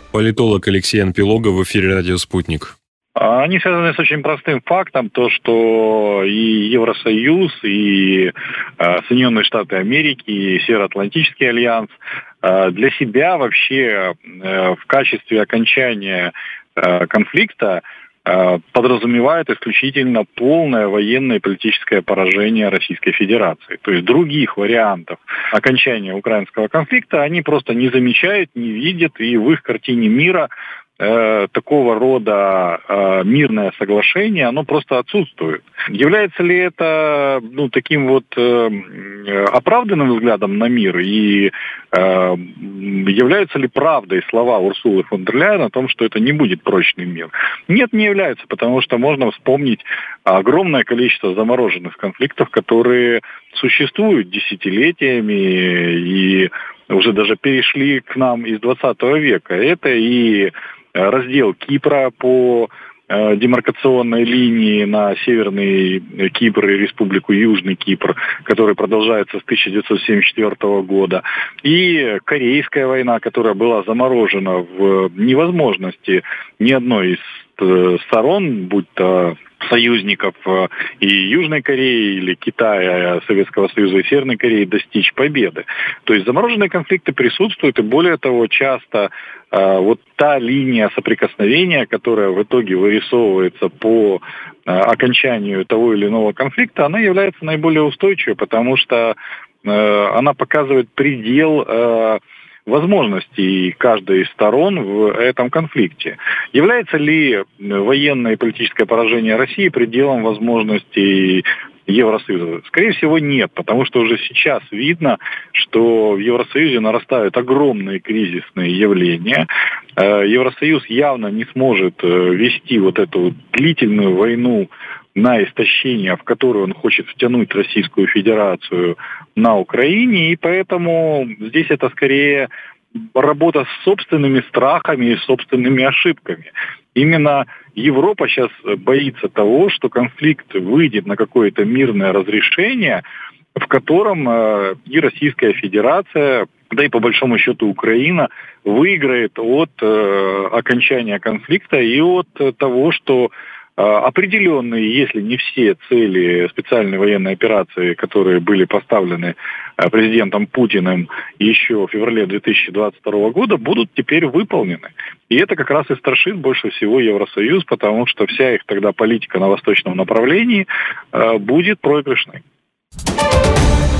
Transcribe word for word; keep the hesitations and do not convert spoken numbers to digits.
Политолог Алексей Анпилогов в эфире «Радио Спутник». Они связаны с очень простым фактом, то что и Евросоюз, и э, Соединенные Штаты Америки, и Североатлантический альянс э, для себя вообще э, в качестве окончания э, конфликта э, подразумевают исключительно полное военное и политическое поражение Российской Федерации. То есть других вариантов окончания украинского конфликта они просто не замечают, не видят, и в их картине мира такого рода э, мирное соглашение, оно просто отсутствует. Является ли это ну, таким вот э, оправданным взглядом на мир и э, являются ли правдой слова Урсулы фон дер Ляйен о том, что это не будет прочный мир? Нет, не является, потому что можно вспомнить огромное количество замороженных конфликтов, которые существуют десятилетиями и уже даже перешли к нам из двадцатого века. Это и раздел Кипра по э, демаркационной линии на Северный Кипр и Республику Южный Кипр, который продолжается с тысяча девятьсот семьдесят четвёртого года, и Корейская война, которая была заморожена в невозможности ни одной из э, сторон, будь то союзников и Южной Кореи, или Китая, Советского Союза и Северной Кореи достичь победы. То есть замороженные конфликты присутствуют, и более того, часто э, вот та линия соприкосновения, которая в итоге вырисовывается по э, окончанию того или иного конфликта, она является наиболее устойчивой, потому что э, она показывает предел э, возможностей каждой из сторон в этом конфликте. Является ли военное и политическое поражение России пределом возможностей Евросоюза? Скорее всего, нет, потому что уже сейчас видно, что в Евросоюзе нарастают огромные кризисные явления. Евросоюз явно не сможет вести вот эту длительную войну на истощение, в которую он хочет втянуть Российскую Федерацию на Украине, и поэтому здесь это скорее работа с собственными страхами и собственными ошибками. Именно Европа сейчас боится того, что конфликт выйдет на какое-то мирное разрешение, в котором э, и Российская Федерация, да и по большому счету Украина, выиграет от э, окончания конфликта и от э, того, что определенные, если не все цели специальной военной операции, которые были поставлены президентом Путиным еще в феврале две тысячи двадцать второго года, будут теперь выполнены. И это как раз и страшит больше всего Евросоюз, потому что вся их тогда политика на восточном направлении будет проигрышной.